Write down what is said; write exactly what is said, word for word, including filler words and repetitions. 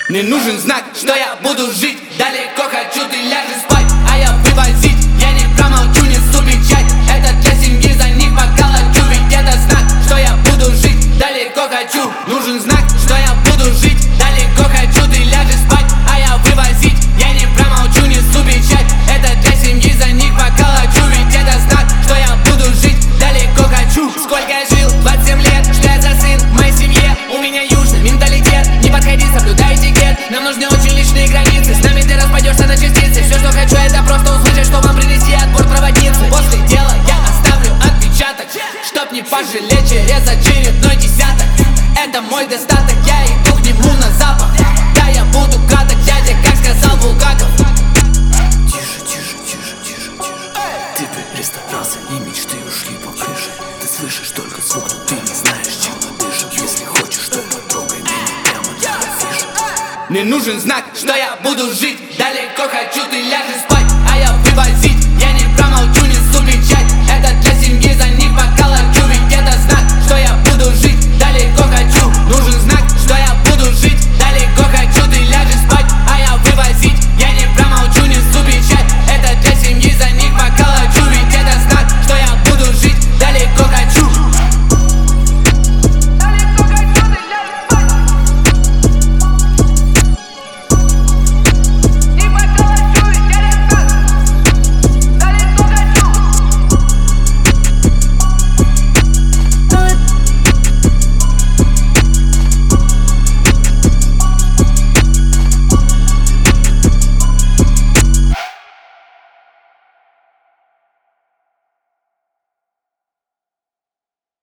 Мне нужен знак, что я буду жить. Далеко хочу, ты ляжешь спать, а я вывозить. Я не промолчу, несу печать. Это для семьи, за них поколочу. Ведь это знак, что я буду жить. Далеко хочу, нужен знак, что я буду жить. Далеко хочу, ты ляжешь спать, а я вывозить. Я не промолчу, несу печать. Это для семьи, за них поколочу. Ведь это знак, что я буду жить. Далеко хочу. Сколько я жил, двадцать семь лет. Что я за сын в моей семье? У меня южный менталитет. Не подходи, соблюдай этикет. Нам нужны очень личные границы. С нами ты распадешься на частицы. Все, что хочу, это просто услышать, что вам принести отбор проводницы. После дела я оставлю отпечаток, чтоб не пожалеть через очередной десяток. Это мой достаток, я иду к нему на запах. Да, я буду краток, дядя, как сказал Булгаков. Тише, тише, тише, тише, тише. Ты перестарался, и мечты ушли по крыше. Ты слышишь только звук, но ты не знаешь, чем он дышит. Если хочешь, то потрогай меня прямо на афише. Мне нужен знак, что я буду жить. Далеко хочу, ты ляжешь